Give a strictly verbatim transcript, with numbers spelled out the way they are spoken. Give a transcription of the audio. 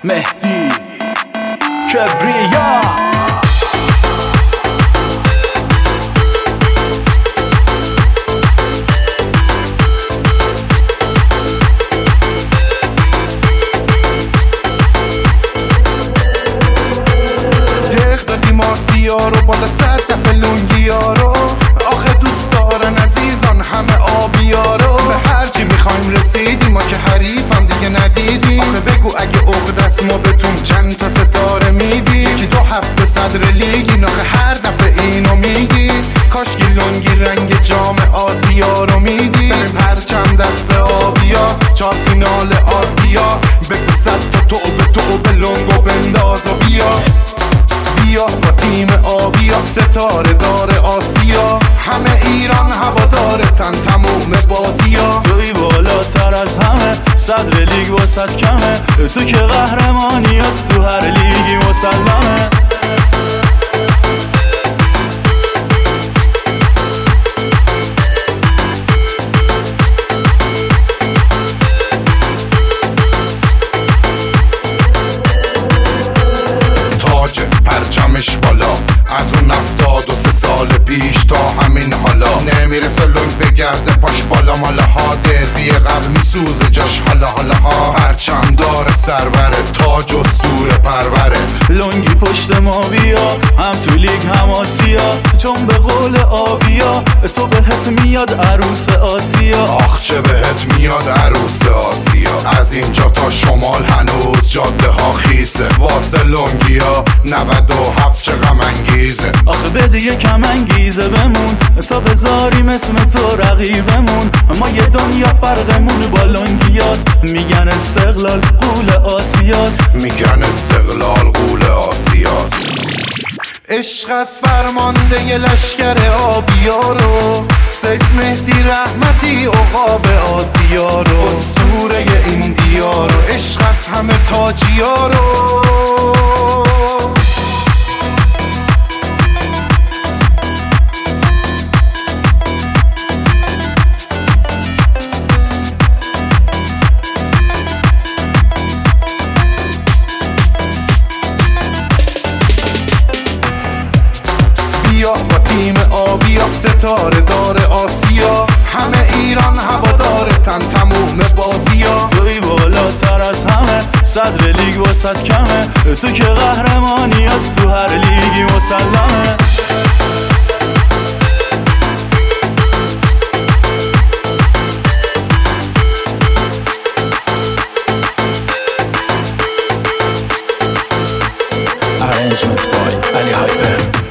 مهدی کبریا. ماسیا رو بالا صد دفعه لونگیا رو آخه دوست دارن عزیزان همه آبیا رو به هرچی میخوایم رسیدیم ما که حریفم دیگه ندیدیم. آخه بگو اگه عقد است ما بهتون چند تا ستاره میدیم. یکی دو هفته صدر لیگی آخه هر دفعه اینو میگی. کاشکی لونگی رنگ جام آسیا رو میدی. بریم پرچم دست آبیاست چهار فینال آسیا. بگو صد تا تو به تو به لونگو بنداز و بیا بیا با تیم آبیا ستاره دار آسیا. همه ایران هوادارتن تموم بازیا. توی بالاتر از همه صدر لیگ واسط کمه. تو که قهرمانیات تو هر لیگی مسلمه. پرچمش بالا از اون افتاد و سه سال پیش تا همین حالا. نمیرسه لنگ بگرده پاش بالا مالا ها. دربی قبل میسوزه جاش حالا حالا ها. پرچم داره سروره تاج و سور پروره. لنگی پشت ما بیا هم تو لیگ هم آسیا. چون به قول آبیا تو بهت میاد عروس آسیا. آخ چه بهت میاد عروس آسیا. از اینجا تا شمال هنوز جاده ها خیسه. واسه لنگیا نود و هفت چه غم انگیزه. آخه بده یکم انگیزه بمون تا بذاریم اسم تو رقیبمون. ما یه دنیا فرقمون با لنگیاست. میگن استقلال قول آسیاست. میگن استقلال قول آسیاست. عشق از فرمانده ی لشکر آبیا رو. سید مهدی رحمتی عقاب آسیا رو. اسطوره ایندیا رو. عشق از همه تاجیا رو. بیا با تیم آبیا ستاره دار آسیا. همه ایران هوادارتن تموم بازیا. توی بالاتر از همه صدر لیگ واسط کمه. تو که قهرمانیات تو هر لیگی مسلمه. Arrangements by Ali Hyper.